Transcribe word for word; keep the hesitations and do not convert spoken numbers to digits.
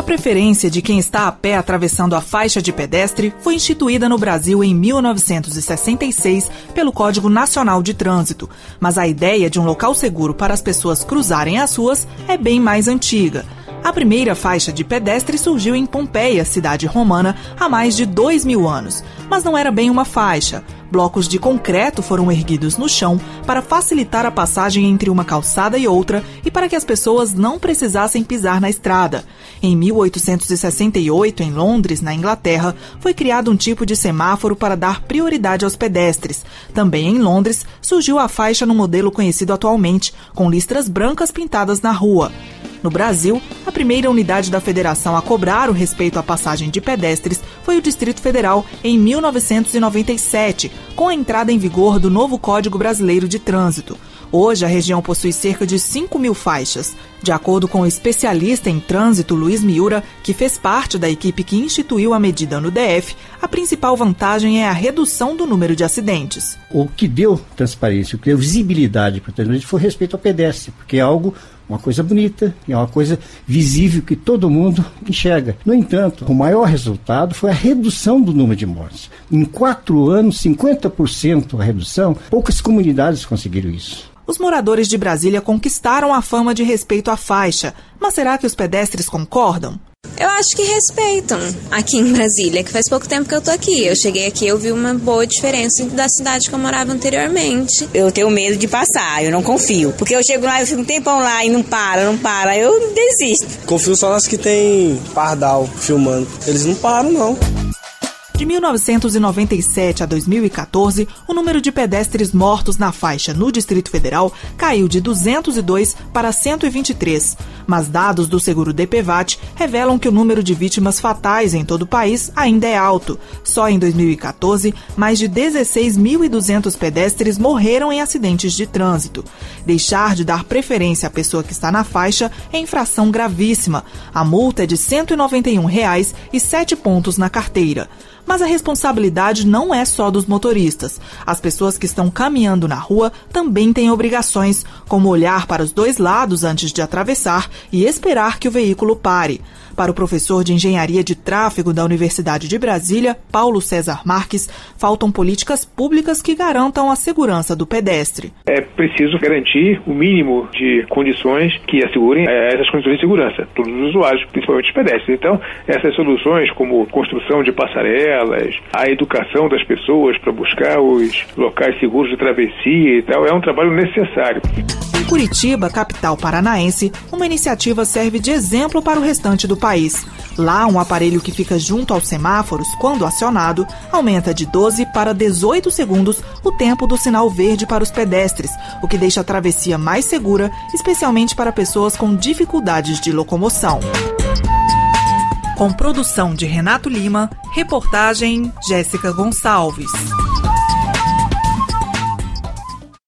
preferência de quem está a pé atravessando a faixa de pedestre foi instituída no Brasil em mil novecentos e sessenta e seis pelo Código Nacional de Trânsito, mas a ideia de um local seguro para as pessoas cruzarem as ruas é bem mais antiga. A primeira faixa de pedestre surgiu em Pompeia, cidade romana, há mais de dois mil anos, mas não era bem uma faixa. Blocos de concreto foram erguidos no chão para facilitar a passagem entre uma calçada e outra e para que as pessoas não precisassem pisar na estrada. Em mil oitocentos e sessenta e oito, em Londres, na Inglaterra, foi criado um tipo de semáforo para dar prioridade aos pedestres. Também em Londres, surgiu a faixa no modelo conhecido atualmente, com listras brancas pintadas na rua. No Brasil, a primeira unidade da federação a cobrar o respeito à passagem de pedestres foi o Distrito Federal em mil novecentos e noventa e sete, com a entrada em vigor do novo Código Brasileiro de Trânsito. Hoje, a região possui cerca de cinco mil faixas. De acordo com o especialista em trânsito Luiz Miura, que fez parte da equipe que instituiu a medida no D F, a principal vantagem é a redução do número de acidentes. O que deu transparência, o que deu visibilidade para o trânsito foi respeito ao pedestre, porque é algo... uma coisa bonita, é uma coisa visível que todo mundo enxerga. No entanto, o maior resultado foi a redução do número de mortes. Em quatro anos, cinquenta por cento a redução, poucas comunidades conseguiram isso. Os moradores de Brasília conquistaram a fama de respeito à faixa, mas será que os pedestres concordam? Eu acho que respeitam aqui em Brasília, que faz pouco tempo que eu tô aqui. Eu cheguei aqui, eu vi uma boa diferença da cidade que eu morava anteriormente. Eu tenho medo de passar, eu não confio. Porque eu chego lá, eu fico um tempão lá e não para, não para, eu desisto. Confio só nas que tem pardal filmando. Eles não param, não. De mil novecentos e noventa e sete a dois mil e quatorze, o número de pedestres mortos na faixa no Distrito Federal caiu de duzentos e dois para cento e vinte e três. Mas dados do seguro D P V A T revelam que o número de vítimas fatais em todo o país ainda é alto. Só em dois mil e quatorze, mais de dezesseis mil e duzentos pedestres morreram em acidentes de trânsito. Deixar de dar preferência à pessoa que está na faixa é infração gravíssima. A multa é de cento e noventa e um reais e sete pontos na carteira. Mas a responsabilidade não é só dos motoristas. As pessoas que estão caminhando na rua também têm obrigações, como olhar para os dois lados antes de atravessar e esperar que o veículo pare. Para o professor de Engenharia de Tráfego da Universidade de Brasília, Paulo César Marques, faltam políticas públicas que garantam a segurança do pedestre. É preciso garantir o mínimo de condições que assegurem essas condições de segurança, todos os usuários, principalmente os pedestres. Então, essas soluções como construção de passarelas, a educação das pessoas para buscar os locais seguros de travessia e tal, é um trabalho necessário. Em Curitiba, capital paranaense, uma iniciativa serve de exemplo para o restante do país. Lá, um aparelho que fica junto aos semáforos, quando acionado, aumenta de doze para dezoito segundos o tempo do sinal verde para os pedestres, o que deixa a travessia mais segura, especialmente para pessoas com dificuldades de locomoção. Com produção de Renato Lima, reportagem Jéssica Gonçalves.